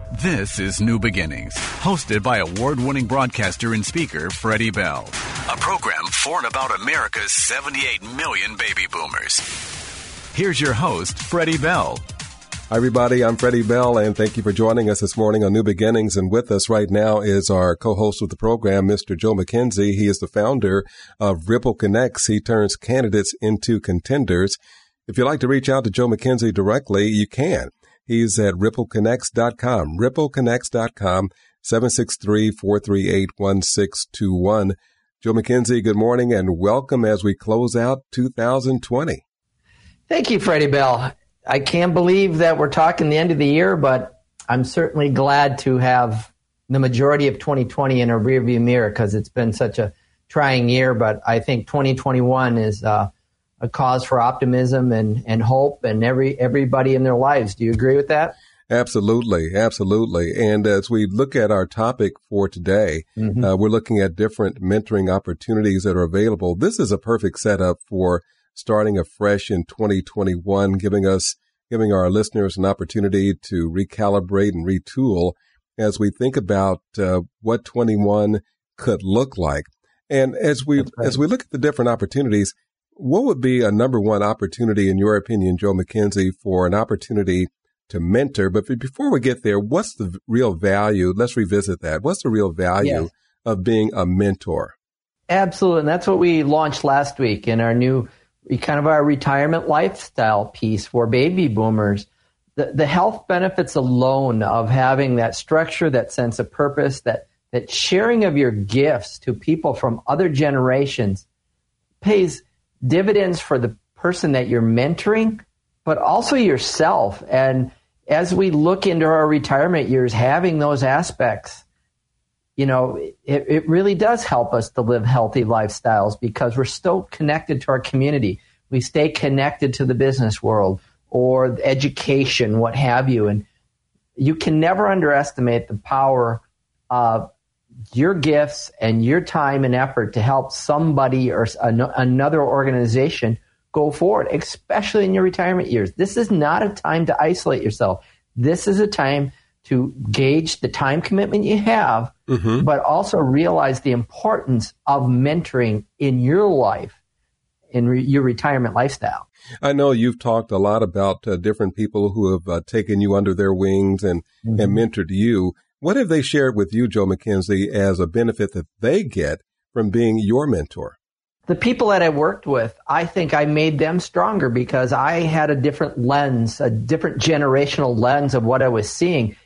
This is New Beginnings, hosted by award-winning broadcaster and speaker Freddie Bell. A program for and about America's 78 million baby boomers. Here's your host, Freddie Bell. Hi, everybody. I'm Freddie Bell, and thank you for joining us this morning on New Beginnings. And with us right now is our co-host of the program, Mr. Joe McKenzie. He is the founder of Ripple Connects. He turns candidates into contenders. If you'd like to reach out to Joe McKenzie directly, you can. He's at rippleconnects.com, rippleconnects.com, 763-438-1621. Joe McKenzie, good morning and welcome as we close out 2020. Thank you, Freddie Bell. I can't believe that we're talking the end of the year, but I'm certainly glad to have the majority of 2020 in a rearview mirror because it's been such a trying year. But I think 2021 is a cause for optimism and hope and everybody in their lives. Do you agree with that? Absolutely. Absolutely. And as we look at our topic for today, we're looking at different mentoring opportunities that are available. This is a perfect setup for starting afresh in 2021, giving our listeners an opportunity to recalibrate and retool as we think about what 21 could look like. And as we look at the different opportunities, what would be a number one opportunity, in your opinion, Joe McKenzie, for an opportunity to mentor? But before we get there, what's the real value? Let's revisit that. What's the real value of being a mentor? Absolutely. And that's what we launched last week in our new kind of our retirement lifestyle piece for baby boomers. The health benefits alone of having that structure, that sense of purpose, that sharing of your gifts to people from other generations pays dividends for the person that you're mentoring, but also yourself. And as we look into our retirement years, having those aspects, it really does help us to live healthy lifestyles because we're still connected to our community. We stay connected to the business world or education, what have you. And you can never underestimate the power of your gifts and your time and effort to help somebody or another organization go forward, especially in your retirement years. This is not a time to isolate yourself. This is a time to gauge the time commitment you have, but also realize the importance of mentoring in your life, in your retirement lifestyle. I know you've talked a lot about different people who have taken you under their wings and mentored you. What have they shared with you, Joe McKenzie, as a benefit that they get from being your mentor? The people that I worked with, I think I made them stronger because I had a different lens, a different generational lens of what I was seeing.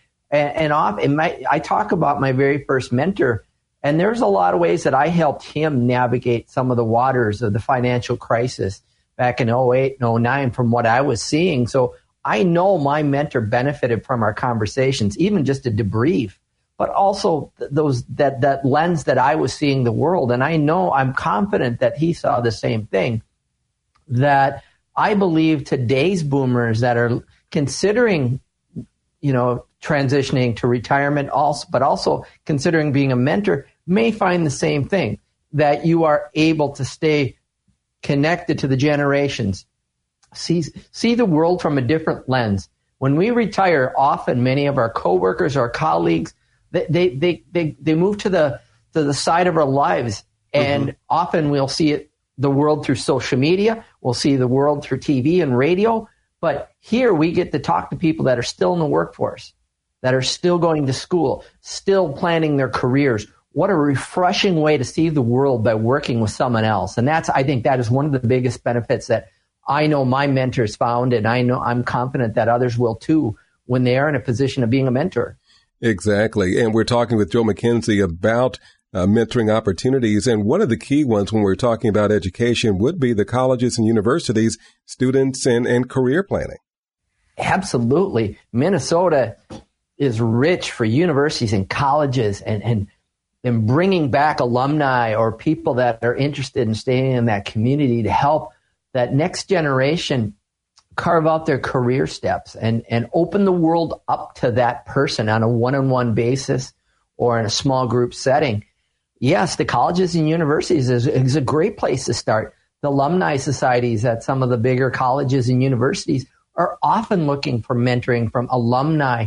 I talk about my very first mentor, and there's a lot of ways that I helped him navigate some of the waters of the financial crisis back in 2008 and 2009 from what I was seeing. So I know my mentor benefited from our conversations, even just a debrief, but also that lens that I was seeing the world. And I'm confident that he saw the same thing, that I believe today's boomers that are considering, transitioning to retirement but also considering being a mentor may find the same thing, that you are able to stay connected to the generations, see the world from a different lens. When we retire, often many of our coworkers, our colleagues, they move to the side of our lives, and often we'll see the world through social media, we'll see the world through TV and radio, but here we get to talk to people that are still in the workforce, that are still going to school, still planning their careers. What a refreshing way to see the world by working with someone else. And I think that is one of the biggest benefits that I know my mentors found, and I'm confident that others will too when they are in a position of being a mentor. Exactly. And we're talking with Joe McKenzie about mentoring opportunities. And one of the key ones when we're talking about education would be the colleges and universities, students and career planning. Absolutely. Minnesota is rich for universities and colleges and bringing back alumni or people that are interested in staying in that community to help that next generation carve out their career steps and open the world up to that person on a one-on-one basis or in a small group setting. Yes, the colleges and universities is a great place to start. The alumni societies at some of the bigger colleges and universities are often looking for mentoring from alumni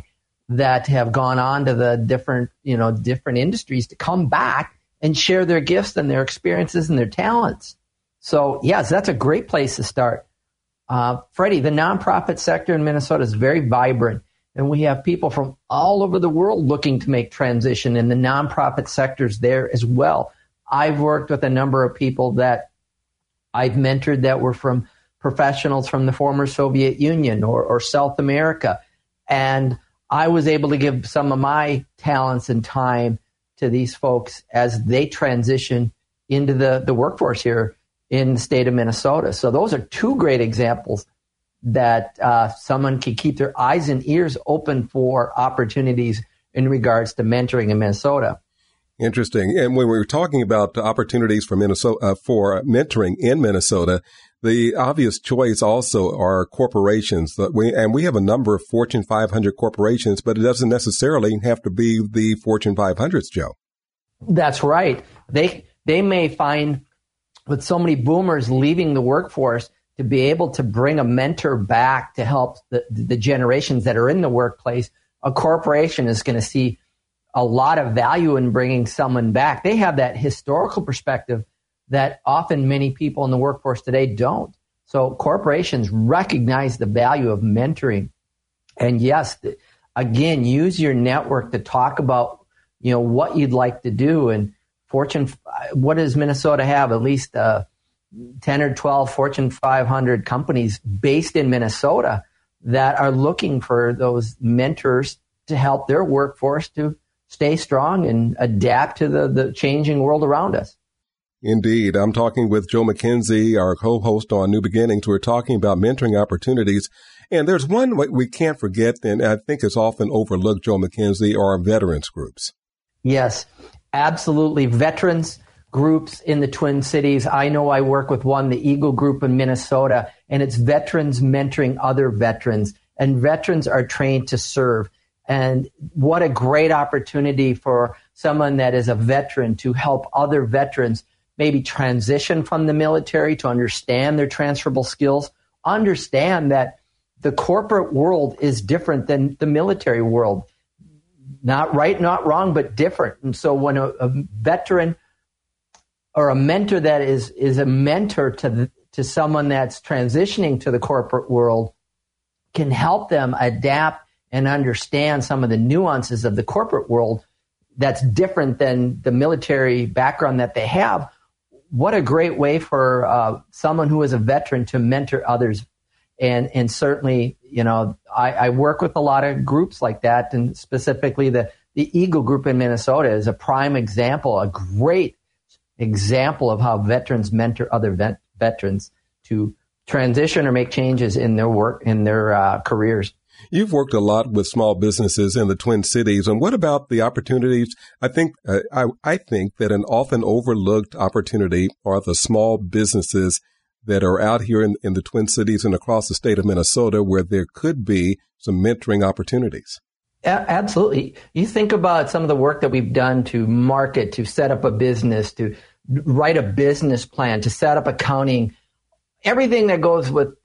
that have gone on to the different industries to come back and share their gifts and their experiences and their talents. So yes, that's a great place to start. Freddie, the nonprofit sector in Minnesota is very vibrant, and we have people from all over the world looking to make transition, and the nonprofit sector's there as well. I've worked with a number of people that I've mentored that were from professionals from the former Soviet Union or South America, and I was able to give some of my talents and time to these folks as they transition into the workforce here in the state of Minnesota. So those are two great examples that someone can keep their eyes and ears open for opportunities in regards to mentoring in Minnesota. Interesting. And when we were talking about opportunities for Minnesota, for mentoring in Minnesota, the obvious choice also are corporations. We have a number of Fortune 500 corporations, but it doesn't necessarily have to be the Fortune 500s, Joe. That's right. They may find with so many boomers leaving the workforce to be able to bring a mentor back to help the generations that are in the workplace, a corporation is going to see a lot of value in bringing someone back. They have that historical perspective that often many people in the workforce today don't. So corporations recognize the value of mentoring. And yes, again, use your network to talk about, what you'd like to do. And what does Minnesota have? At least 10 or 12 Fortune 500 companies based in Minnesota that are looking for those mentors to help their workforce to stay strong and adapt to the changing world around us. Indeed. I'm talking with Joe McKenzie, our co-host on New Beginnings. We're talking about mentoring opportunities. And there's one we can't forget, and I think it's often overlooked, Joe McKenzie, are veterans groups. Yes, absolutely. Veterans groups in the Twin Cities. I know I work with one, the Eagle Group in Minnesota, and it's veterans mentoring other veterans. And veterans are trained to serve. And what a great opportunity for someone that is a veteran to help other veterans maybe transition from the military to understand their transferable skills, understand that the corporate world is different than the military world. Not right, not wrong, but different. And so when a veteran or a mentor that is a mentor to someone that's transitioning to the corporate world can help them adapt and understand some of the nuances of the corporate world that's different than the military background that they have. What a great way for someone who is a veteran to mentor others. And certainly, I work with a lot of groups like that, and specifically the Eagle Group in Minnesota is a prime example, a great example of how veterans mentor other veterans to transition or make changes in their work, in their careers. You've worked a lot with small businesses in the Twin Cities. And what about the opportunities? I think that an often overlooked opportunity are the small businesses that are out here in the Twin Cities and across the state of Minnesota where there could be some mentoring opportunities. Absolutely. You think about some of the work that we've done to market, to set up a business, to write a business plan, to set up accounting, everything that goes with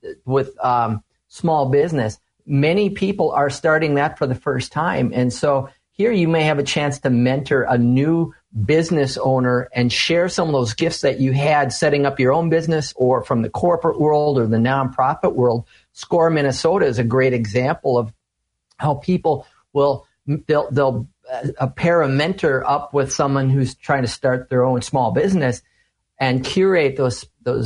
small business. Many people are starting that for the first time. And so here you may have a chance to mentor a new business owner and share some of those gifts that you had setting up your own business or from the corporate world or the nonprofit world. SCORE Minnesota is a great example of how people they'll pair a mentor up with someone who's trying to start their own small business and curate those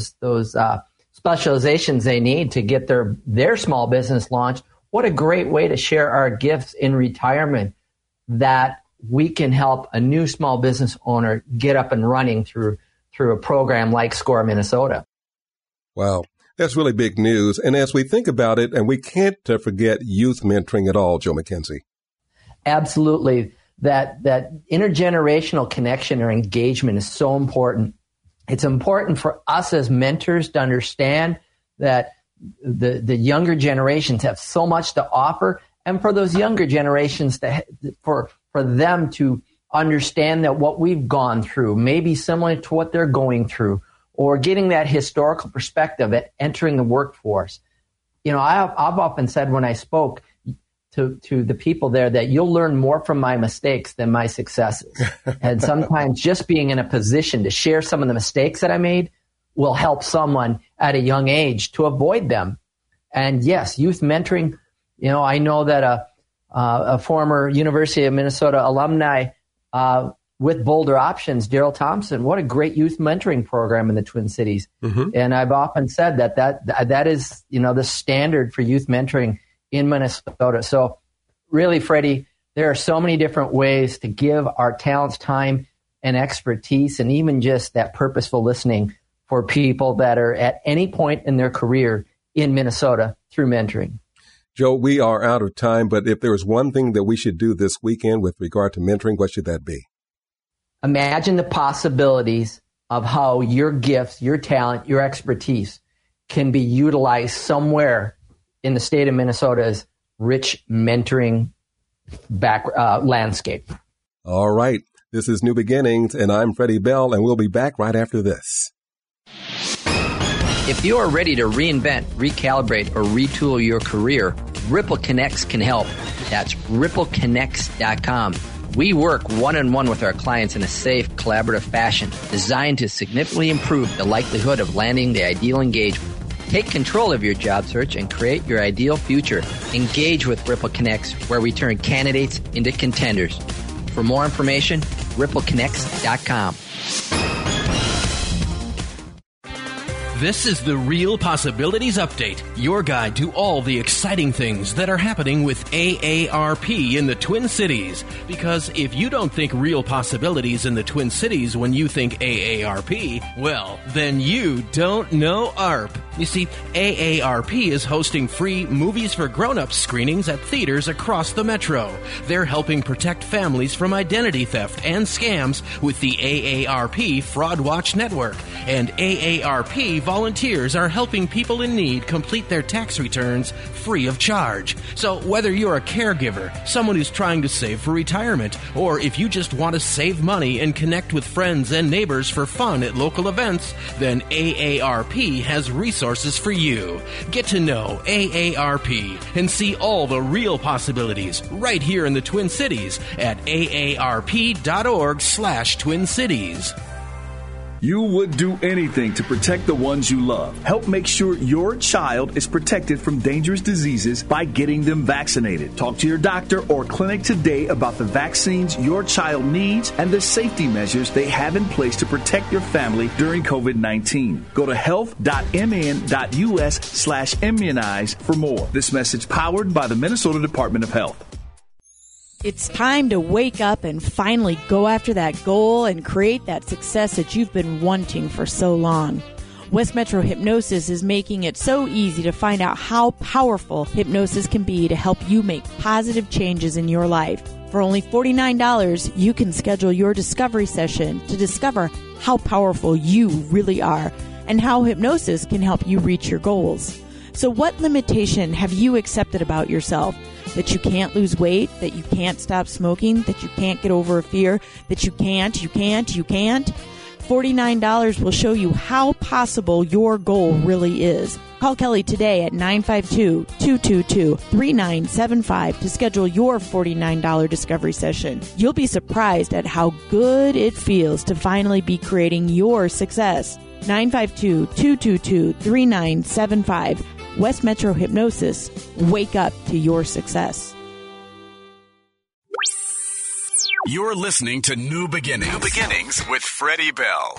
specializations they need to get their small business launched. What a great way to share our gifts in retirement that we can help a new small business owner get up and running through a program like SCORE Minnesota. Wow. That's really big news. And as we think about it, and we can't forget youth mentoring at all, Joe McKenzie. Absolutely. That intergenerational connection or engagement is so important. It's important for us as mentors to understand that the younger generations have so much to offer, and for those younger generations for them to understand that what we've gone through may be similar to what they're going through, or getting that historical perspective at entering the workforce. I've often said when I spoke, to the people there that you'll learn more from my mistakes than my successes. And sometimes just being in a position to share some of the mistakes that I made will help someone at a young age to avoid them. And yes, youth mentoring, I know that a former University of Minnesota alumni with Boulder Options, Daryl Thompson, what a great youth mentoring program in the Twin Cities. Mm-hmm. And I've often said that is, the standard for youth mentoring in Minnesota. So really, Freddie, there are so many different ways to give our talents time and expertise, and even just that purposeful listening for people that are at any point in their career in Minnesota through mentoring. Joe, we are out of time, but if there is one thing that we should do this weekend with regard to mentoring, what should that be? Imagine the possibilities of how your gifts, your talent, your expertise can be utilized somewhere in the state of Minnesota's rich mentoring landscape. All right. This is New Beginnings, and I'm Freddie Bell, and we'll be back right after this. If you are ready to reinvent, recalibrate, or retool your career, Ripple Connects can help. That's rippleconnects.com. We work one-on-one with our clients in a safe, collaborative fashion designed to significantly improve the likelihood of landing the ideal engagement. Take control of your job search and create your ideal future. Engage with Ripple Connects, where we turn candidates into contenders. For more information, rippleconnects.com. This is the Real Possibilities Update, your guide to all the exciting things that are happening with AARP in the Twin Cities. Because if you don't think real possibilities in the Twin Cities when you think AARP, well, then you don't know ARP. You see, AARP is hosting free Movies for Grown-Ups screenings at theaters across the metro. They're helping protect families from identity theft and scams with the AARP Fraud Watch Network. And AARP volunteers are helping people in need complete their tax returns free of charge. So whether you're a caregiver, someone who's trying to save for retirement, or if you just want to save money and connect with friends and neighbors for fun at local events, then AARP has resources for you. Get to know AARP and see all the real possibilities right here in the Twin Cities at aarp.org/Twin Cities. You would do anything to protect the ones you love. Help make sure your child is protected from dangerous diseases by getting them vaccinated. Talk to your doctor or clinic today about the vaccines your child needs and the safety measures they have in place to protect your family during COVID-19. Go to health.mn.us/immunize for more. This message powered by the Minnesota Department of Health. It's time to wake up and finally go after that goal and create that success that you've been wanting for so long. West Metro Hypnosis is making it so easy to find out how powerful hypnosis can be to help you make positive changes in your life. For only $49, you can schedule your discovery session to discover how powerful you really are and how hypnosis can help you reach your goals. So what limitation have you accepted about yourself? That you can't lose weight, that you can't stop smoking, that you can't get over a fear, that you can't? $49 will show you how possible your goal really is. Call Kelly today at 952-222-3975 to schedule your $49 discovery session. You'll be surprised at how good it feels to finally be creating your success. 952-222-3975. West Metro Hypnosis. Wake up to your success. You're listening to New Beginnings. New Beginnings with Freddie Bell.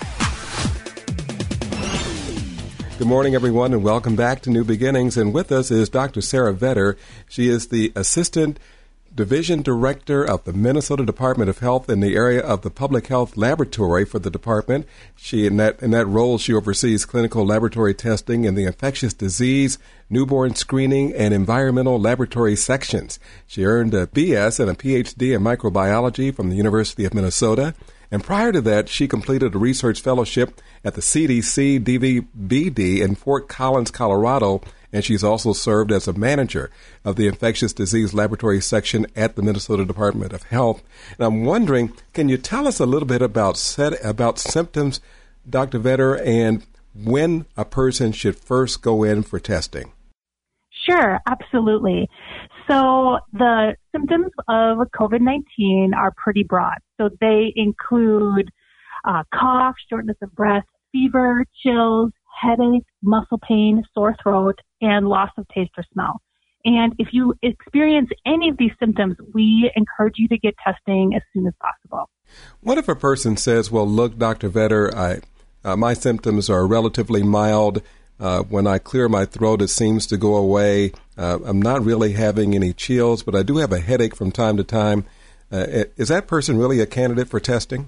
Good morning, everyone, and welcome back to New Beginnings. And with us is Dr. Sarah Vetter. She is the Assistant Division Director of the Minnesota Department of Health in the area of the Public Health Laboratory for the department. She, in that role, she oversees clinical laboratory testing in the infectious disease, newborn screening, and environmental laboratory sections. She earned a BS and a PhD in microbiology from the University of Minnesota. And prior to that, she completed a research fellowship at the CDC DVBD in Fort Collins, Colorado, and she's also served as a manager of the infectious disease laboratory section at the Minnesota Department of Health. And I'm wondering, can you tell us a little bit about symptoms, Dr. Vetter, and when a person should first go in for testing? Sure, absolutely. So the symptoms of COVID-19 are pretty broad. So they include cough, shortness of breath, fever, chills, headache, muscle pain, sore throat, and loss of taste or smell. And if you experience any of these symptoms, we encourage you to get testing as soon as possible. What if a person says, well, look, Dr. Vetter, my symptoms are relatively mild. When I clear my throat, it seems to go away. I'm not really having any chills, but I do have a headache from time to time. Is that person really a candidate for testing?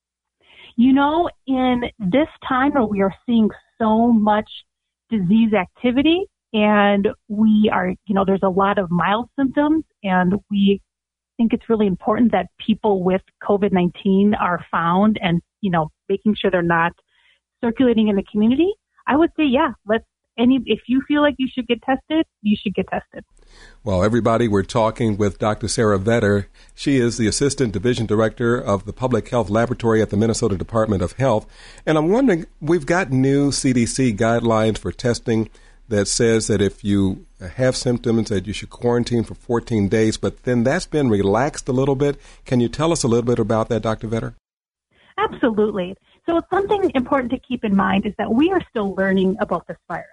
You know, in this time where we are seeing so much disease activity and we are, there's a lot of mild symptoms, and we think it's really important that people with COVID-19 are found and, making sure they're not circulating in the community. I would say, yeah, if you feel like you should get tested, you should get tested. Well, everybody, we're talking with Dr. Sarah Vetter. She is the Assistant Division Director of the Public Health Laboratory at the Minnesota Department of Health. And I'm wondering, we've got new CDC guidelines for testing that says that if you have symptoms that you should quarantine for 14 days, but then that's been relaxed a little bit. Can you tell us a little bit about that, Dr. Vetter? Absolutely. So something important to keep in mind is that we are still learning about this virus.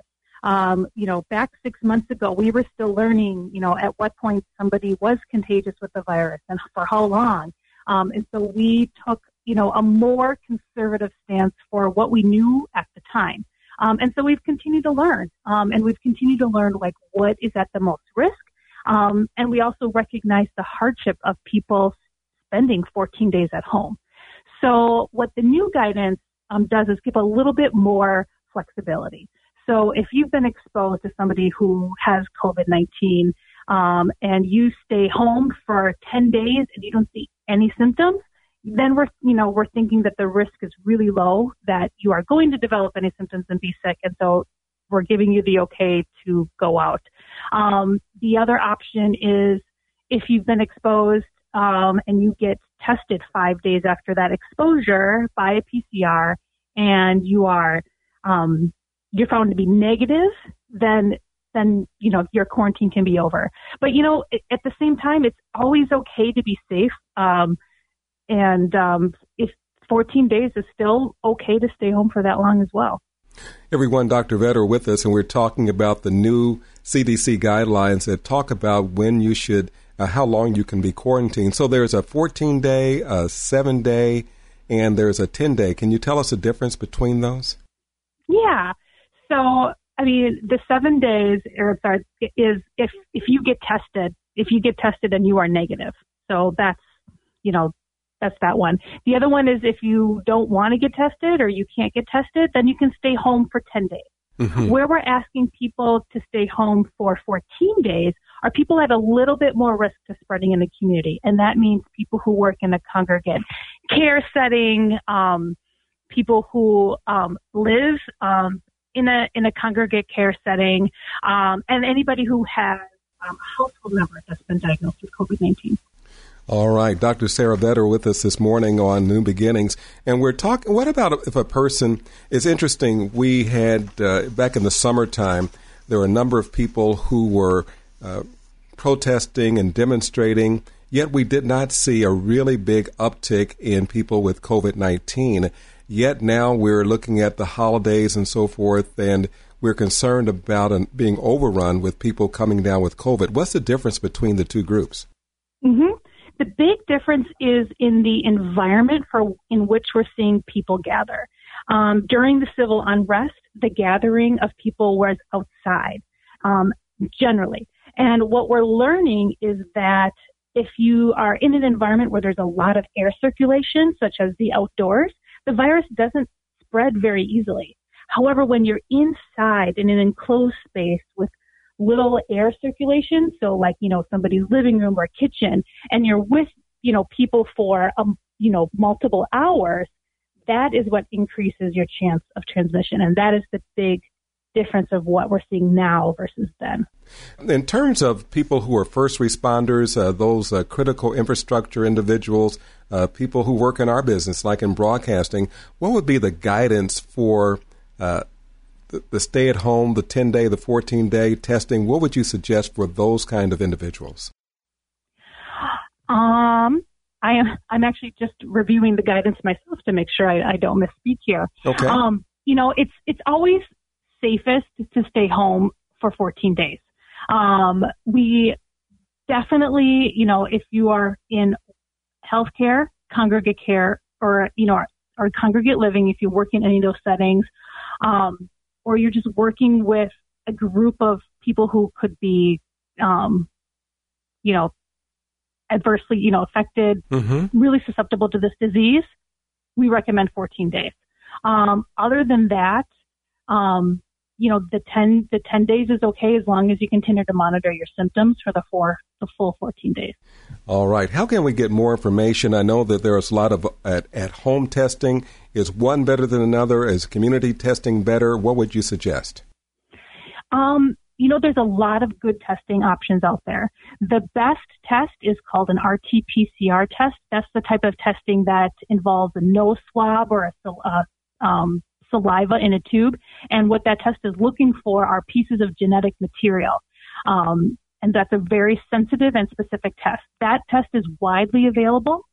Back 6 months ago, we were still learning, at what point somebody was contagious with the virus and for how long. And so we took, a more conservative stance for what we knew at the time. And so we've continued to learn, and we've continued to learn what is at the most risk. And we also recognize the hardship of people spending 14 days at home. So what the new guidance does is give a little bit more flexibility. So if you've been exposed to somebody who has COVID-19 and you stay home for 10 days and you don't see any symptoms, then we're thinking that the risk is really low, that you are going to develop any symptoms and be sick. And so we're giving you the okay to go out. The other option is if you've been exposed and you get tested 5 days after that exposure by a PCR and you are you're found to be negative, then your quarantine can be over. But at the same time, it's always okay to be safe. If 14 days is still okay to stay home for that long as well. Everyone, Dr. Vetter with us, and we're talking about the new CDC guidelines that talk about when you should, how long you can be quarantined. So there's a 14-day, a 7-day, and there's a 10-day. Can you tell us the difference between those? Yeah. So, the 7 days is if you get tested and you are negative. So that's that one. The other one is if you don't want to get tested or you can't get tested, then you can stay home for 10 days. Mm-hmm. Where we're asking people to stay home for 14 days are people at a little bit more risk to spreading in the community. And that means people who work in a congregate care setting, people who live in a congregate care setting, and anybody who has a household member that's been diagnosed with COVID-19. All right. Dr. Sarah Vetter with us this morning on New Beginnings. And we're talking, what about if a person, it's interesting, we had, back in the summertime, there were a number of people who were protesting and demonstrating, yet we did not see a really big uptick in people with COVID-19. Yet now we're looking at the holidays and so forth, and we're concerned about being overrun with people coming down with COVID. What's the difference between the two groups? Mm-hmm. The big difference is in the environment in which we're seeing people gather. During the civil unrest, the gathering of people was outside, generally. And what we're learning is that if you are in an environment where there's a lot of air circulation, such as the outdoors, the virus doesn't spread very easily. However, when you're inside in an enclosed space with little air circulation, so like, somebody's living room or kitchen, and you're with, people for, multiple hours, that is what increases your chance of transmission. And that is the big difference of what we're seeing now versus then. In terms of people who are first responders, those critical infrastructure individuals, people who work in our business, like in broadcasting, what would be the guidance for the stay at home, the 10-day, the 14-day testing, what would you suggest for those kind of individuals? I'm actually just reviewing the guidance myself to make sure I don't misspeak here. Okay. It's always safest to stay home for 14 days. We definitely, if you are in healthcare, congregate care, or congregate living, if you work in any of those settings, or you're just working with a group of people who could be, adversely, affected, really susceptible to this disease, we recommend 14 days. Other than that, the 10 days is okay as long as you continue to monitor your symptoms for the full 14 days. All right. How can we get more information? I know that there's a lot of at-home testing. Is one better than another? Is community testing better? What would you suggest? There's a lot of good testing options out there. The best test is called an RT-PCR test. That's the type of testing that involves a nose swab or a saliva in a tube. And what that test is looking for are pieces of genetic material. And that's a very sensitive and specific test. That test is widely available.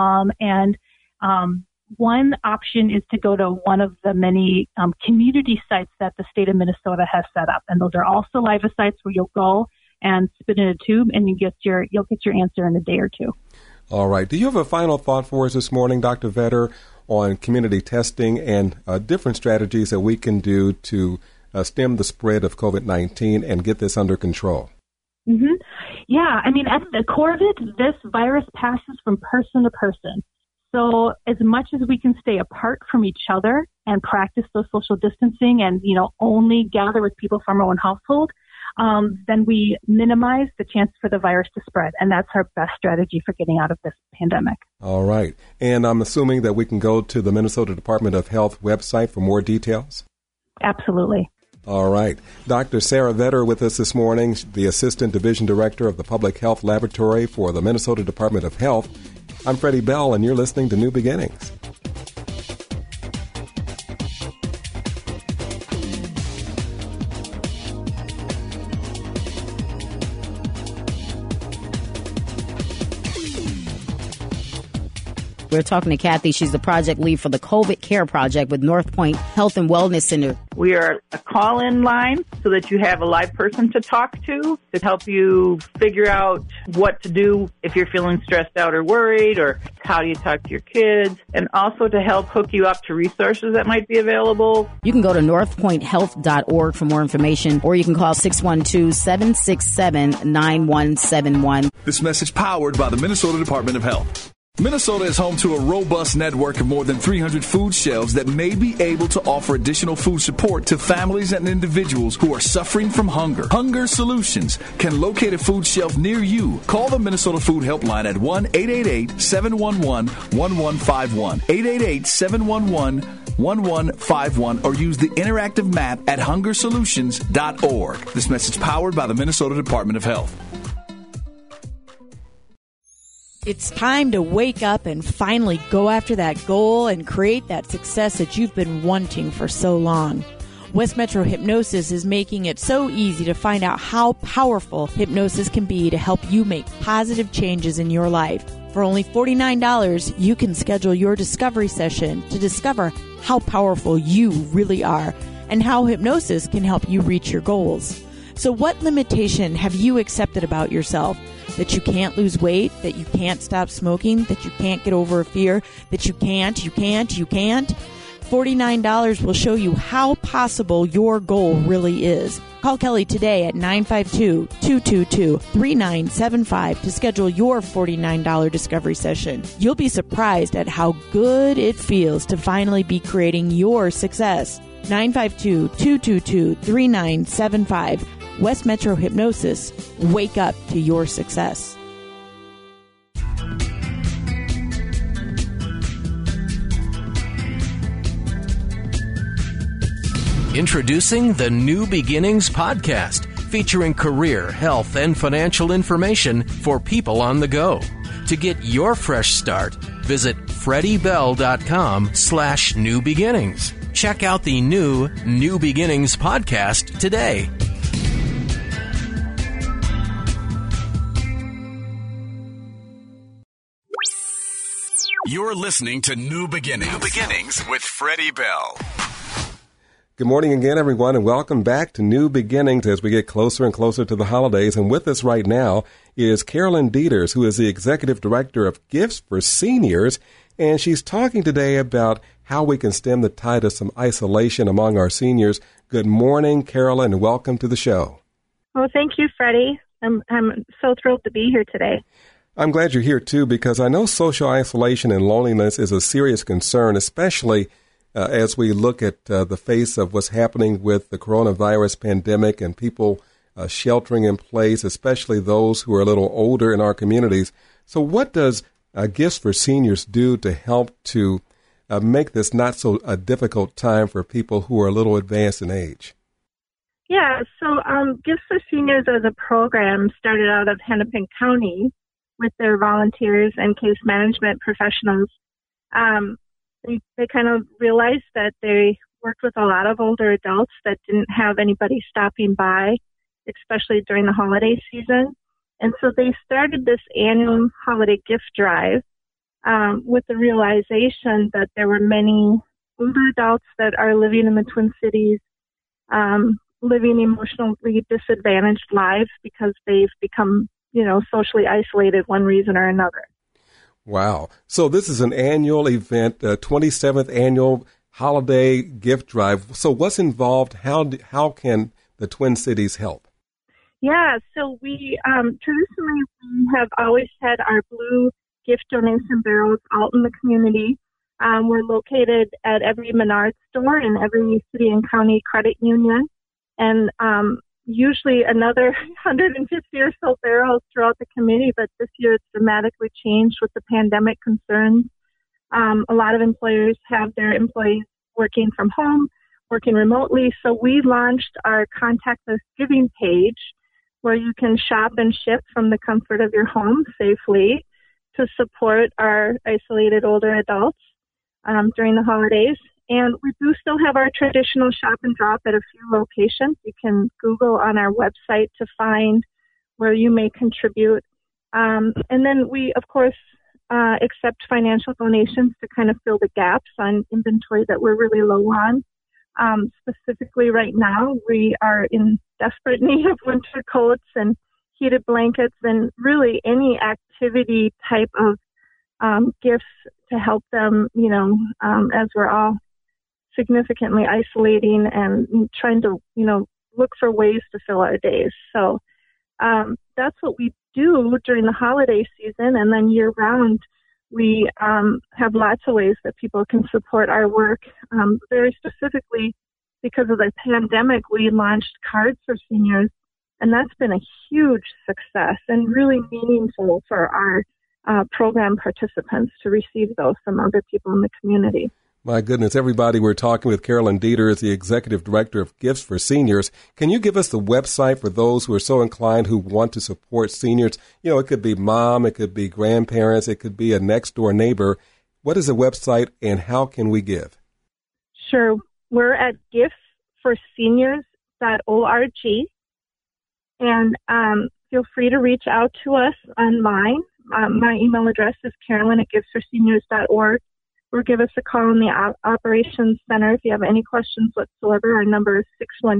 One option is to go to one of the many community sites that the state of Minnesota has set up. And those are all saliva sites where you'll go and spit in a tube and you'll get your answer in a day or two. All right. Do you have a final thought for us this morning, Dr. Vetter, on community testing and different strategies that we can do to stem the spread of COVID-19 and get this under control? Mm-hmm. Yeah. At the core of it, this virus passes from person to person. So as much as we can stay apart from each other and practice those social distancing and, only gather with people from our own household, then we minimize the chance for the virus to spread. And that's our best strategy for getting out of this pandemic. All right. And I'm assuming that we can go to the Minnesota Department of Health website for more details? Absolutely. All right. Dr. Sarah Vetter with us this morning, the Assistant Division Director of the Public Health Laboratory for the Minnesota Department of Health. I'm Freddie Bell, and you're listening to New Beginnings. We're talking to Kathy. She's the project lead for the COVID Care Project with North Point Health and Wellness Center. We are a call-in line so that you have a live person to talk to help you figure out what to do if you're feeling stressed out or worried, or how do you talk to your kids, and also to help hook you up to resources that might be available. You can go to northpointhealth.org for more information, or you can call 612-767-9171. This message powered by the Minnesota Department of Health. Minnesota is home to a robust network of more than 300 food shelves that may be able to offer additional food support to families and individuals who are suffering from hunger. Hunger Solutions can locate a food shelf near you. Call the Minnesota Food Helpline at 1-888-711-1151, 888-711-1151, or use the interactive map at hungersolutions.org. This message powered by the Minnesota Department of Health. It's time to wake up and finally go after that goal and create that success that you've been wanting for so long. West Metro Hypnosis is making it so easy to find out how powerful hypnosis can be to help you make positive changes in your life. For only $49, you can schedule your discovery session to discover how powerful you really are and how hypnosis can help you reach your goals. So what limitation have you accepted about yourself? That you can't lose weight, that you can't stop smoking, that you can't get over a fear, that you can't? $49 will show you how possible your goal really is. Call Kelly today at 952-222-3975 to schedule your $49 discovery session. You'll be surprised at how good it feels to finally be creating your success. 952-222-3975. West Metro Hypnosis. Wake up to your success. Introducing the New Beginnings podcast, featuring career, health, and financial information for people on the go. To get your fresh start, visit FreddieBell.com/newbeginnings. Check out the new Beginnings podcast today. You're listening to New Beginnings. New Beginnings with Freddie Bell. Good morning again, everyone, and welcome back to New Beginnings as we get closer and closer to the holidays. And with us right now is Carolyn Dieters, who is the Executive Director of Gifts for Seniors, and she's talking today about how we can stem the tide of some isolation among our seniors. Good morning, Carolyn, and welcome to the show. Well, thank you, Freddie. I'm so thrilled to be here today. I'm glad you're here, too, because I know social isolation and loneliness is a serious concern, especially as we look at the face of what's happening with the coronavirus pandemic and people sheltering in place, especially those who are a little older in our communities. So what does Gifts for Seniors do to help to make this not so a difficult time for people who are a little advanced in age? Yeah, so Gifts for Seniors as a program started out of Hennepin County with their volunteers and case management professionals. They kind of realized that they worked with a lot of older adults that didn't have anybody stopping by, especially during the holiday season. And so they started this annual holiday gift drive with the realization that there were many older adults that are living in the Twin Cities, living emotionally disadvantaged lives because they've become socially isolated one reason or another. Wow. So this is an annual event, 27th annual holiday gift drive. So what's involved? How can the Twin Cities help? Yeah, so we traditionally we have always had our blue gift donation barrels out in the community. We're located at every Menards store and every city and county credit union. And usually another 150 or so barrels throughout the community, but this year it's dramatically changed with the pandemic concerns. A lot of employers have their employees working from home, working remotely, so we launched our contactless giving page where you can shop and ship from the comfort of your home safely to support our isolated older adults during the holidays. And we do still have our traditional shop and drop at a few locations. You can Google on our website to find where you may contribute. And then we, of course, accept financial donations to kind of fill the gaps on inventory that we're really low on. Specifically right now, we are in desperate need of winter coats and heated blankets and really any activity type of gifts to help them, as we're all significantly isolating and trying to, look for ways to fill our days. So that's what we do during the holiday season. And then year round, we have lots of ways that people can support our work. Very specifically, because of the pandemic, we launched Cards for Seniors, and that's been a huge success and really meaningful for our program participants to receive those from other people in the community. My goodness, everybody, we're talking with Carolyn Dieters, the Executive Director of Gifts for Seniors. Can you give us the website for those who are so inclined who want to support seniors? It could be mom, it could be grandparents, it could be a next-door neighbor. What is the website and how can we give? Sure. We're at giftsforseniors.org. And feel free to reach out to us online. My email address is carolyn@giftsforseniors.org. Or give us a call in the Operations Center if you have any questions whatsoever. Our number is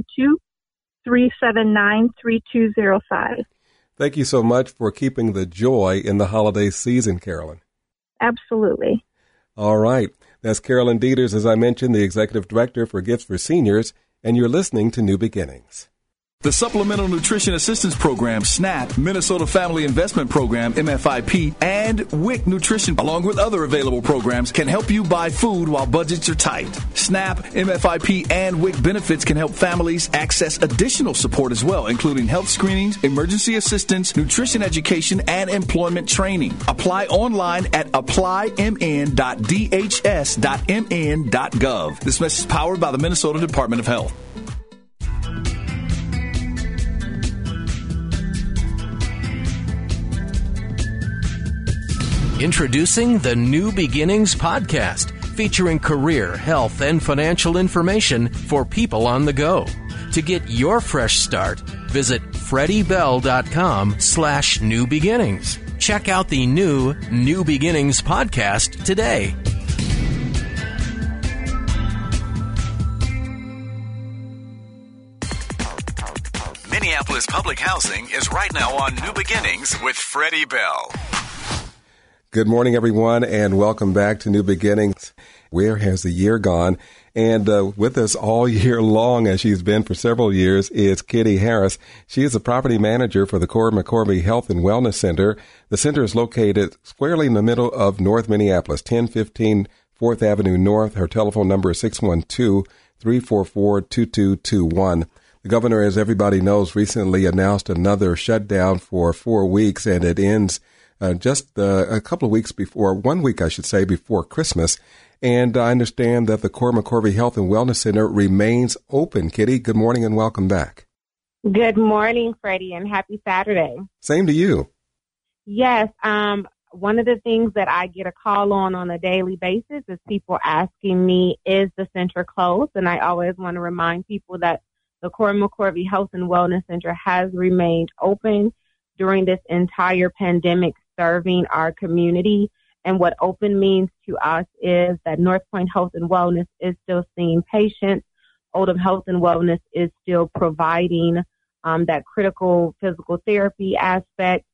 612-379-3205. Thank you so much for keeping the joy in the holiday season, Carolyn. Absolutely. All right. That's Carolyn Dieters, as I mentioned, the Executive Director for Gifts for Seniors, and you're listening to New Beginnings. The Supplemental Nutrition Assistance Program, SNAP, Minnesota Family Investment Program, MFIP, and WIC Nutrition, along with other available programs, can help you buy food while budgets are tight. SNAP, MFIP, and WIC benefits can help families access additional support as well, including health screenings, emergency assistance, nutrition education, and employment training. Apply online at applymn.dhs.mn.gov. This message is powered by the Minnesota Department of Health. Introducing the New Beginnings podcast, featuring career, health, and financial information for people on the go. To get your fresh start, visit FreddieBell.com/New Beginnings. Check out the new Beginnings podcast today. Minneapolis Public Housing is right now on New Beginnings with Freddie Bell. Good morning, everyone, and welcome back to New Beginnings. Where has the year gone? And with us all year long, as she's been for several years, is Kitty Harris. She is the property manager for the Cora McCorvey Health and Wellness Center. The center is located squarely in the middle of North Minneapolis, 1015 4th Avenue North. Her telephone number is 612-344-2221. The governor, as everybody knows, recently announced another shutdown for 4 weeks, and it ends just a couple of weeks before, 1 week, I should say, before Christmas. And I understand that the Cora McCorvey Health and Wellness Center remains open. Kitty, good morning and welcome back. Good morning, Freddie, and happy Saturday. Same to you. Yes. One of the things that I get a call on a daily basis is people asking me, is the center closed? And I always want to remind people that the Cora McCorvey Health and Wellness Center has remained open during this entire pandemic, serving our community. And what open means to us is that North Point Health and Wellness is still seeing patients. Oldham Health and Wellness is still providing that critical physical therapy aspect.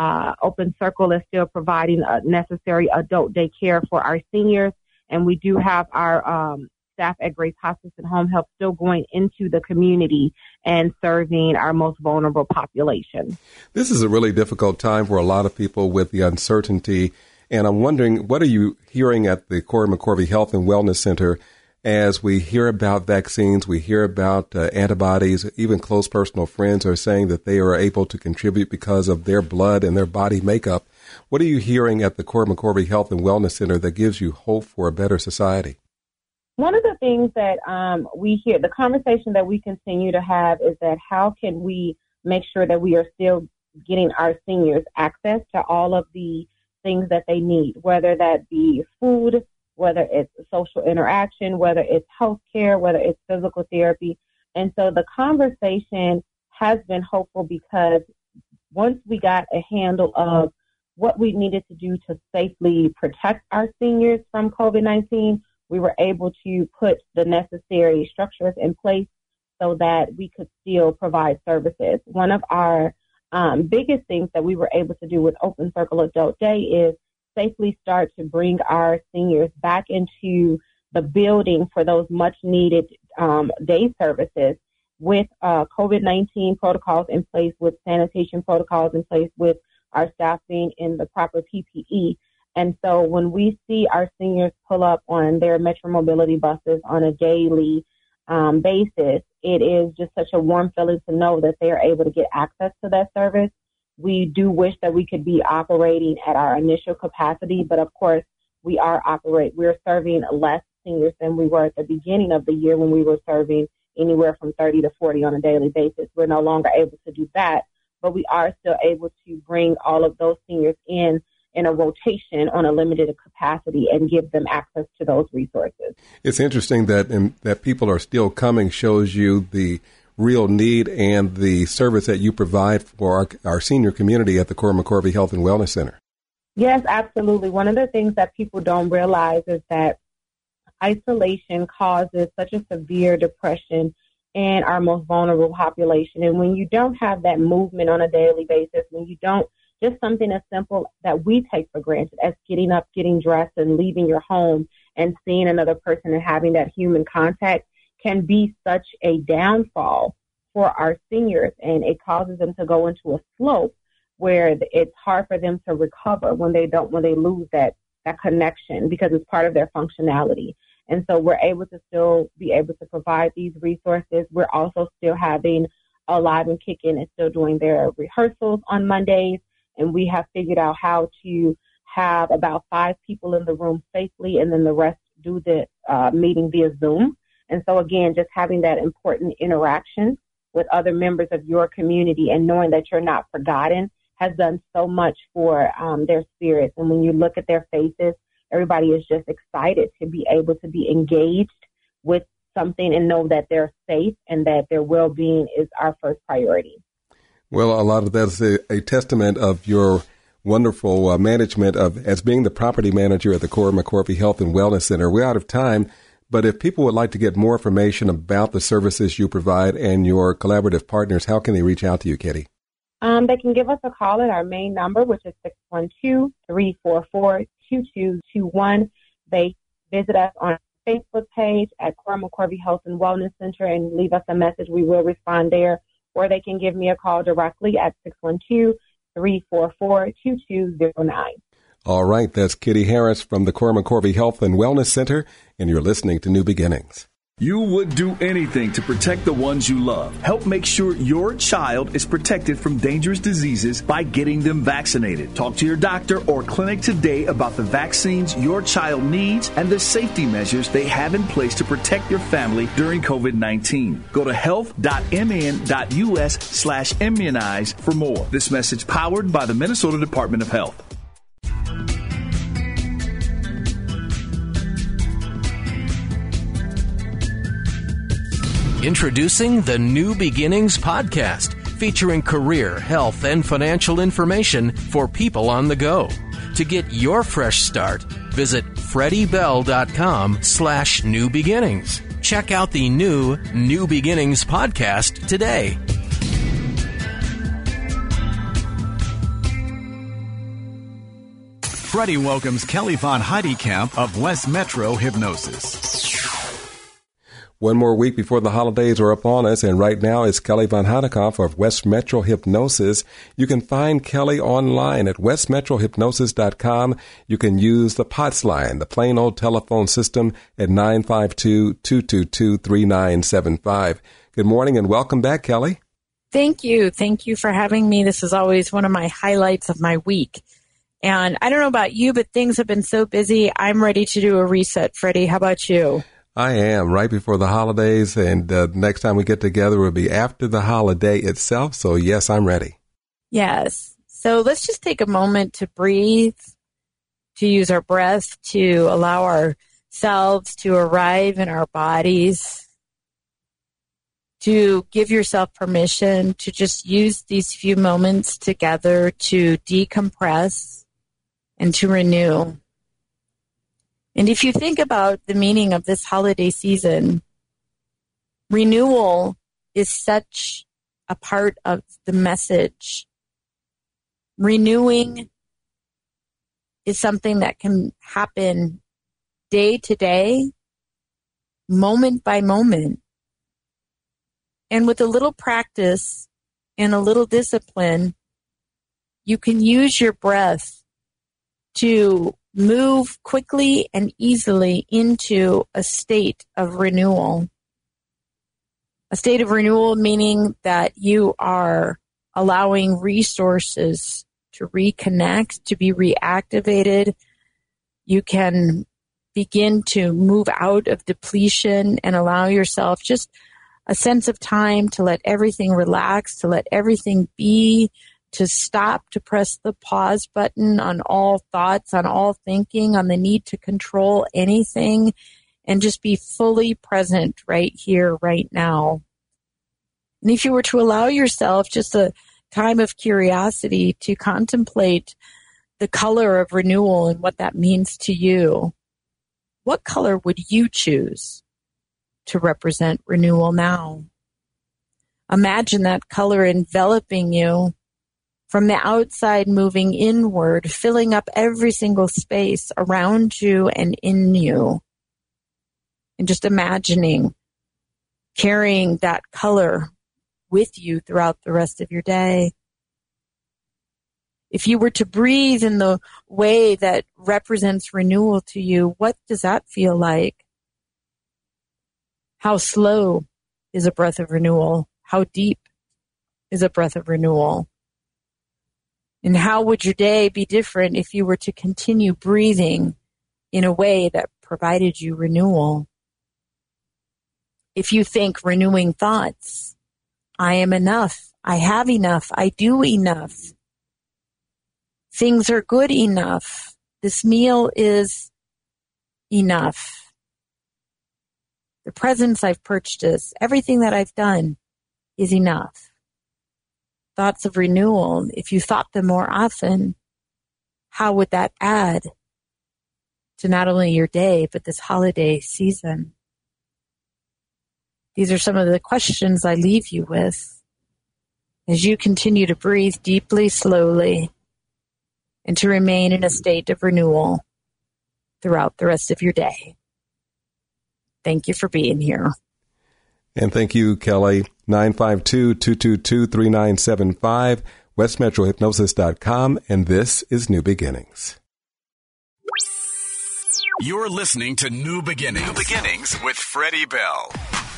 Open Circle is still providing necessary adult daycare for our seniors. And we do have our staff at Grace Hospice and Home Health still going into the community and serving our most vulnerable population. This is a really difficult time for a lot of people with the uncertainty. And I'm wondering, what are you hearing at the Cora McCorvey Health and Wellness Center as we hear about vaccines, we hear about antibodies, even close personal friends are saying that they are able to contribute because of their blood and their body makeup. What are you hearing at the Cora McCorvey Health and Wellness Center that gives you hope for a better society? One of the things that we hear, the conversation that we continue to have is that how can we make sure that we are still getting our seniors access to all of the things that they need, whether that be food, whether it's social interaction, whether it's health care, whether it's physical therapy. And so the conversation has been hopeful because once we got a handle of what we needed to do to safely protect our seniors from COVID-19, we were able to put the necessary structures in place so that we could still provide services. One of our biggest things that we were able to do with Open Circle Adult Day is safely start to bring our seniors back into the building for those much needed day services with COVID-19 protocols in place, with sanitation protocols in place, with our staff being in the proper PPE. And so when we see our seniors pull up on their Metro Mobility buses on a daily basis, it is just such a warm feeling to know that they are able to get access to that service. We do wish that we could be operating at our initial capacity, but of course we're serving less seniors than we were at the beginning of the year when we were serving anywhere from 30 to 40 on a daily basis. We're no longer able to do that, but we are still able to bring all of those seniors in a rotation on a limited capacity and give them access to those resources. It's interesting that people are still coming, shows you the real need and the service that you provide for our senior community at the Cora McCorvey Health and Wellness Center. Yes, absolutely. One of the things that people don't realize is that isolation causes such a severe depression in our most vulnerable population. And when you don't have that movement on a daily basis, when you don't, just something as simple that we take for granted as getting up, getting dressed, and leaving your home and seeing another person and having that human contact can be such a downfall for our seniors. And it causes them to go into a slope where it's hard for them to recover when they lose that connection because it's part of their functionality. And so we're able to still be able to provide these resources. We're also still having Alive and Kickin' is still doing their rehearsals on Mondays. And we have figured out how to have about 5 people in the room safely, and then the rest do the meeting via Zoom. And so, again, just having that important interaction with other members of your community and knowing that you're not forgotten has done so much for their spirits. And when you look at their faces, everybody is just excited to be able to be engaged with something and know that they're safe and that their well-being is our first priority. Well, a lot of that is a testament of your wonderful management of as being the property manager at the Cora McCorvey Health and Wellness Center. We're out of time, but if people would like to get more information about the services you provide and your collaborative partners, how can they reach out to you, Kitty? They can give us a call at our main number, which is 612-344-2221. They visit us on our Facebook page at Cora McCorvey Health and Wellness Center and leave us a message. We will respond there. Or they can give me a call directly at 612-344-2209. All right. That's Kitty Harris from the Cora McCorvey Health and Wellness Center, and you're listening to New Beginnings. You would do anything to protect the ones you love. Help make sure your child is protected from dangerous diseases by getting them vaccinated. Talk to your doctor or clinic today about the vaccines your child needs and the safety measures they have in place to protect your family during COVID-19. Go to health.mn.us/immunize for more. This message powered by the Minnesota Department of Health. Introducing the New Beginnings podcast, featuring career, health, and financial information for people on the go. To get your fresh start, visit freddybell.com/New Beginnings. Check out the New Beginnings podcast today. Freddie welcomes Kelly Von Heidekamp of West Metro Hypnosis. One more week before the holidays are upon us, and right now it's Kelly Von Heidekamp of West Metro Hypnosis. You can find Kelly online at westmetrohypnosis.com. You can use the POTS line, the plain old telephone system, at 952-222-3975. Good morning and welcome back, Kelly. Thank you. Thank you for having me. This is always one of my highlights of my week. And I don't know about you, but things have been so busy. I'm ready to do a reset. Freddie, how about you? I am, right before the holidays, and next time we get together will be after the holiday itself. So, yes, I'm ready. Yes. So let's just take a moment to breathe, to use our breath, to allow ourselves to arrive in our bodies, to give yourself permission to just use these few moments together to decompress and to renew. And if you think about the meaning of this holiday season, renewal is such a part of the message. Renewing is something that can happen day to day, moment by moment. And with a little practice and a little discipline, you can use your breath to move quickly and easily into a state of renewal. A state of renewal meaning that you are allowing resources to reconnect, to be reactivated. You can begin to move out of depletion and allow yourself just a sense of time to let everything relax, to let everything be, to stop, to press the pause button on all thoughts, on all thinking, on the need to control anything, and just be fully present right here, right now. And if you were to allow yourself just a time of curiosity to contemplate the color of renewal and what that means to you, what color would you choose to represent renewal now? Imagine that color enveloping you from the outside, moving inward, filling up every single space around you and in you. And just imagining carrying that color with you throughout the rest of your day. If you were to breathe in the way that represents renewal to you, what does that feel like? How slow is a breath of renewal? How deep is a breath of renewal? And how would your day be different if you were to continue breathing in a way that provided you renewal? If you think renewing thoughts, I am enough, I have enough, I do enough, things are good enough, this meal is enough. The presents I've purchased, everything that I've done is enough. Thoughts of renewal, if you thought them more often, how would that add to not only your day, but this holiday season? These are some of the questions I leave you with as you continue to breathe deeply, slowly, and to remain in a state of renewal throughout the rest of your day. Thank you for being here. And thank you, Kelly. 952-222-3975, westmetrohypnosis.com, and this is New Beginnings. You're listening to New Beginnings. New Beginnings with Freddie Bell.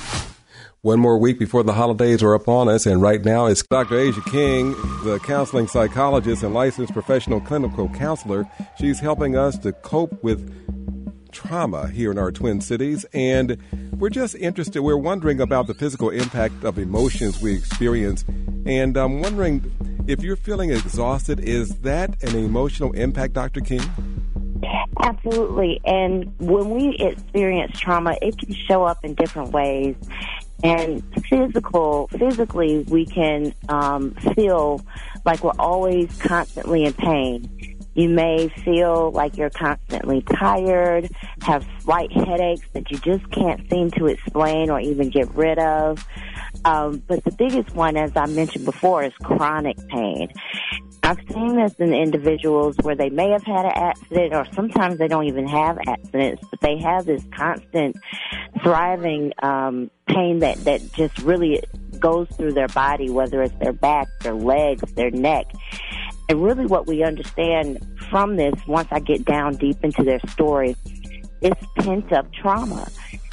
One more week before the holidays are upon us, and right now it's Dr. Asia King, the counseling psychologist and licensed professional clinical counselor. She's helping us to cope with trauma here in our Twin Cities, and we're just interested. We're wondering about the physical impact of emotions we experience, and I'm wondering if you're feeling exhausted, is that an emotional impact, Dr. King? Absolutely. And when we experience trauma, it can show up in different ways. And physically, we can feel like we're always constantly in pain. You may feel like you're constantly tired, have slight headaches that you just can't seem to explain or even get rid of. But the biggest one, as I mentioned before, is chronic pain. I've seen this in individuals where they may have had an accident, or sometimes they don't even have accidents, but they have this constant thriving pain that just really goes through their body, whether it's their back, their legs, their neck. And really what we understand from this, once I get down deep into their story, is pent-up trauma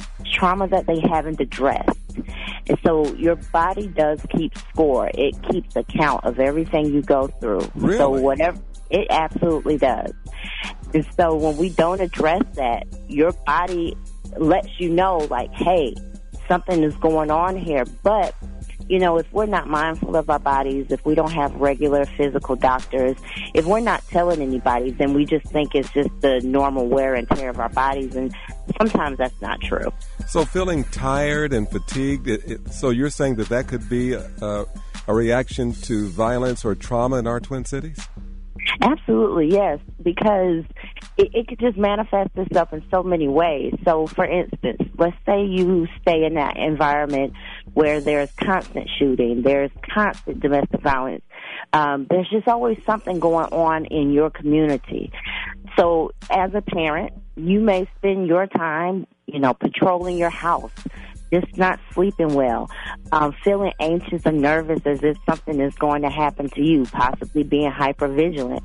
that they haven't addressed. And so your body does keep score. It keeps account of everything you go through. Really? So whatever, it absolutely does. And so when we don't address that, your body lets you know, like, hey, something is going on here. But, you know, if we're not mindful of our bodies, if we don't have regular physical doctors, if we're not telling anybody, then we just think it's just the normal wear and tear of our bodies. And sometimes that's not true. So feeling tired and fatigued, so you're saying that could be a reaction to violence or trauma in our Twin Cities? Absolutely, yes, because it could just manifest itself in so many ways. So, for instance, let's say you stay in that environment where there's constant shooting, there's constant domestic violence. There's just always something going on in your community. So, as a parent, you may spend your time, patrolling your house, just not sleeping well, feeling anxious and nervous as if something is going to happen to you, possibly being hypervigilant.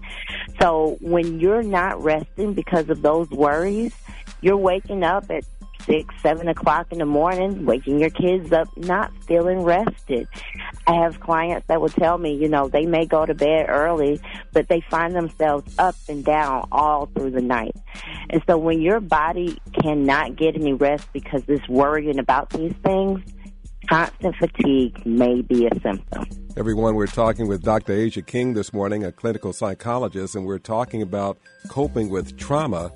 So when you're not resting because of those worries, you're waking up at 6, 7 o'clock in the morning, waking your kids up, not feeling rested. I have clients that will tell me, they may go to bed early, but they find themselves up and down all through the night. And so when your body cannot get any rest because it's worrying about these things, constant fatigue may be a symptom. Everyone, we're talking with Dr. Asia King this morning, a clinical psychologist, and we're talking about coping with trauma.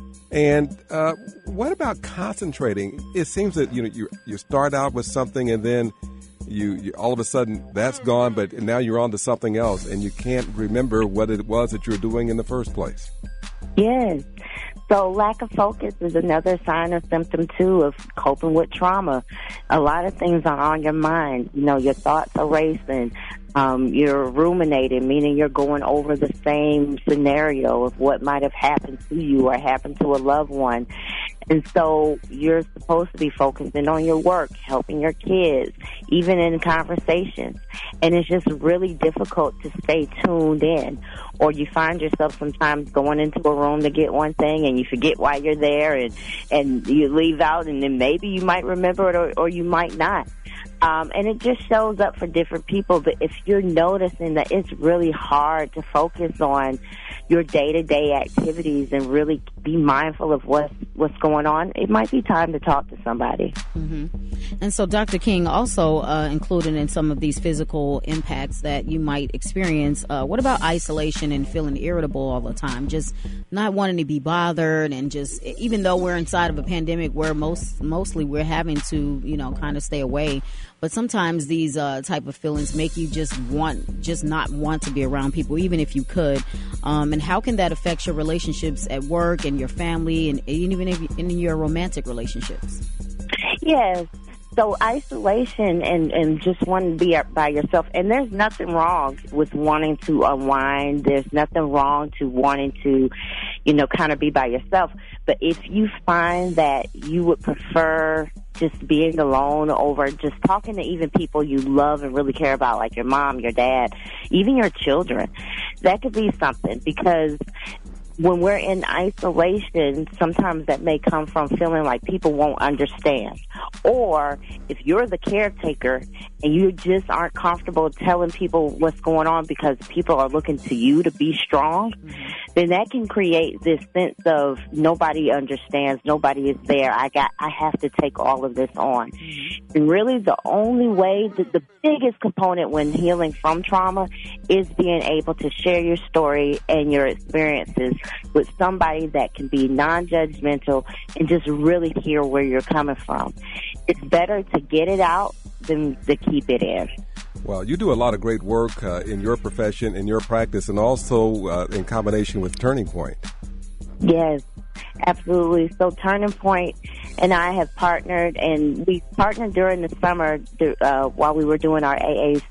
And what about concentrating? It seems that you start out with something and then you all of a sudden that's gone, but now you're on to something else and you can't remember what it was that you were doing in the first place. Yes. So lack of focus is another sign or symptom, too, of coping with trauma. A lot of things are on your mind. Your thoughts are racing. You're ruminating, meaning you're going over the same scenario of what might have happened to you or happened to a loved one. And so you're supposed to be focusing on your work, helping your kids, even in conversations. And it's just really difficult to stay tuned in. Or you find yourself sometimes going into a room to get one thing and you forget why you're there and you leave out and then maybe you might remember it or you might not. And it just shows up for different people. But if you're noticing that it's really hard to focus on your day-to-day activities and really be mindful of what's what's going on, it might be time to talk to somebody. Mm-hmm. And so Dr. King, also included in some of these physical impacts that you might experience, what about isolation and feeling irritable all the time, just not wanting to be bothered, and just, even though we're inside of a pandemic where mostly we're having to, kind of stay away, but sometimes these type of feelings make you just not want to be around people, even if you could. And how can that affect your relationships at work and your family, and even in your romantic relationships? Yes. So isolation and just wanting to be by yourself. And there's nothing wrong with wanting to unwind. There's nothing wrong to wanting to, kind of be by yourself. But if you find that you would prefer just being alone over just talking to even people you love and really care about, like your mom, your dad, even your children, that could be something, because when we're in isolation, sometimes that may come from feeling like people won't understand. Or if you're the caretaker and you just aren't comfortable telling people what's going on because people are looking to you to be strong, then that can create this sense of nobody understands, nobody is there, I have to take all of this on. And really the only way, the biggest component when healing from trauma is being able to share your story and your experiences with somebody that can be non-judgmental and just really hear where you're coming from. It's better to get it out than to keep it in. Well, you do a lot of great work in your profession, in your practice, and also in combination with Turning Point. Yes, absolutely. So Turning Point and I have partnered, and we partnered during the summer while we were doing our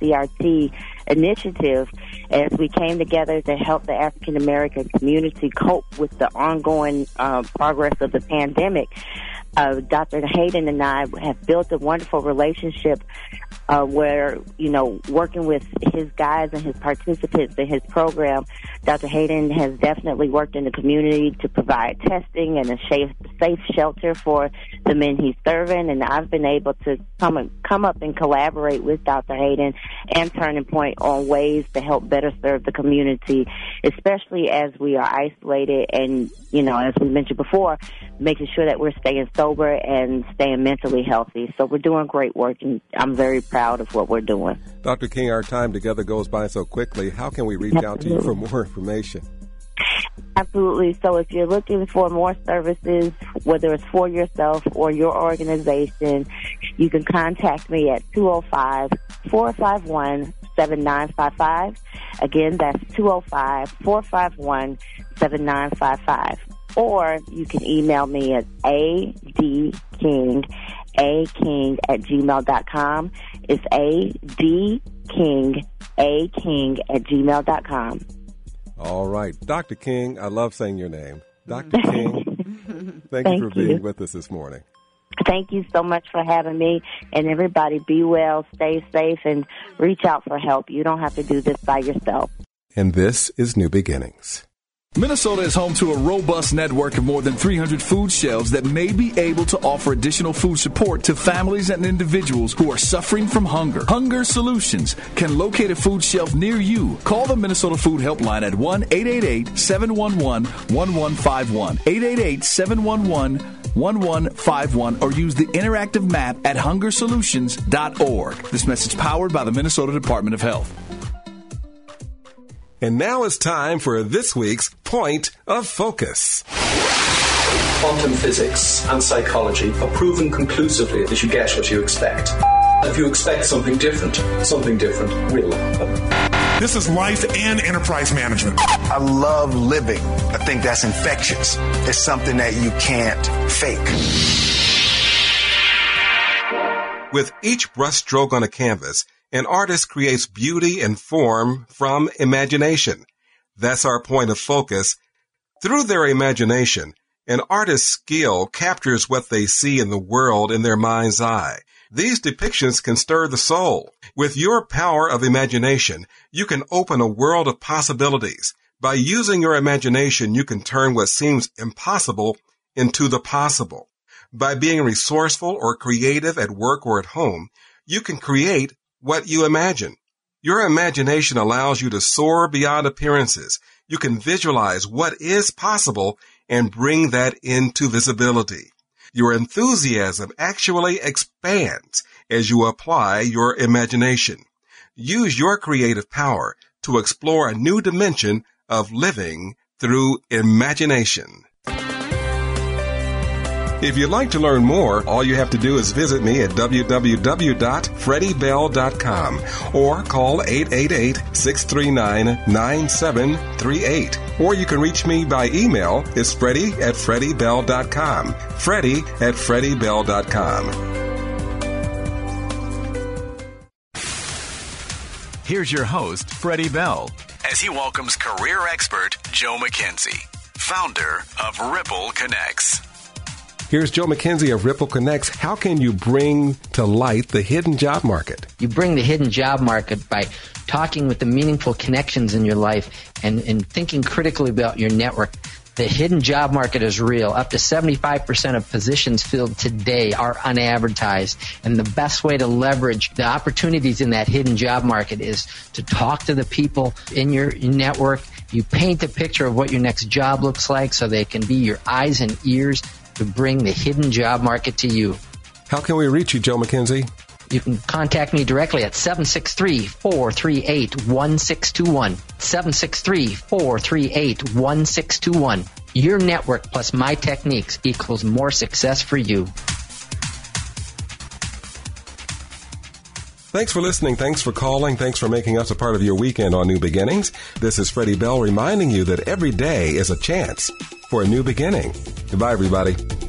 AACRT initiative, as we came together to help the African American community cope with the ongoing progress of the pandemic. Dr. Hayden and I have built a wonderful relationship where, working with his guys and his participants in his program, Dr. Hayden has definitely worked in the community to provide testing and a safe shelter for the men he's serving, and I've been able to come up and collaborate with Dr. Hayden and Turning Point on ways to help better serve the community, especially as we are isolated and, as we mentioned before, making sure that we're staying sober and staying mentally healthy. So we're doing great work, and I'm very proud of what we're doing. Dr. King, our time together goes by so quickly. How can we reach out to you for more information? Absolutely. So if you're looking for more services, whether it's for yourself or your organization, you can contact me at 205-451-7955. Again, that's 205-451-7955. Or you can email me at adking@gmail.com. It's adking@gmail.com. All right. Dr. King, I love saying your name. Dr. King, thank you for being with us this morning. Thank you so much for having me. And everybody, be well, stay safe, and reach out for help. You don't have to do this by yourself. And this is New Beginnings. Minnesota is home to a robust network of more than 300 food shelves that may be able to offer additional food support to families and individuals who are suffering from hunger. Hunger Solutions can locate a food shelf near you. Call the Minnesota Food Helpline at 1-888-711-1151, 888-711-1151, or use the interactive map at hungersolutions.org. This message powered by the Minnesota Department of Health. And now it's time for this week's Point of Focus. Quantum physics and psychology have proven conclusively that you get what you expect. If you expect something different will happen. This is life and enterprise management. I love living. I think that's infectious. It's something that you can't fake. With each brushstroke on a canvas, an artist creates beauty and form from imagination. That's our point of focus. Through their imagination, an artist's skill captures what they see in the world in their mind's eye. These depictions can stir the soul. With your power of imagination, you can open a world of possibilities. By using your imagination, you can turn what seems impossible into the possible. By being resourceful or creative at work or at home, you can create what you imagine. Your imagination allows you to soar beyond appearances. You can visualize what is possible and bring that into visibility. Your enthusiasm actually expands as you apply your imagination. Use your creative power to explore a new dimension of living through imagination. If you'd like to learn more, all you have to do is visit me at www.freddybell.com or call 888-639-9738. Or you can reach me by email. It's Freddie@freddybell.com. Freddie@freddybell.com. Here's your host, Freddie Bell, as he welcomes career expert Joe McKenzie, founder of Ripple Connects. Here's Joe McKenzie of Ripple Connects. How can you bring to light the hidden job market? You bring the hidden job market by talking with the meaningful connections in your life and thinking critically about your network. The hidden job market is real. Up to 75% of positions filled today are unadvertised. And the best way to leverage the opportunities in that hidden job market is to talk to the people in your network. You paint a picture of what your next job looks like so they can be your eyes and ears to bring the hidden job market to you. How can we reach you, Joe McKenzie? You can contact me directly at 763-438-1621. 763-438-1621. Your network plus my techniques equals more success for you. Thanks for listening. Thanks for calling. Thanks for making us a part of your weekend on New Beginnings. This is Freddie Bell reminding you that every day is a chance for a new beginning. Goodbye, everybody.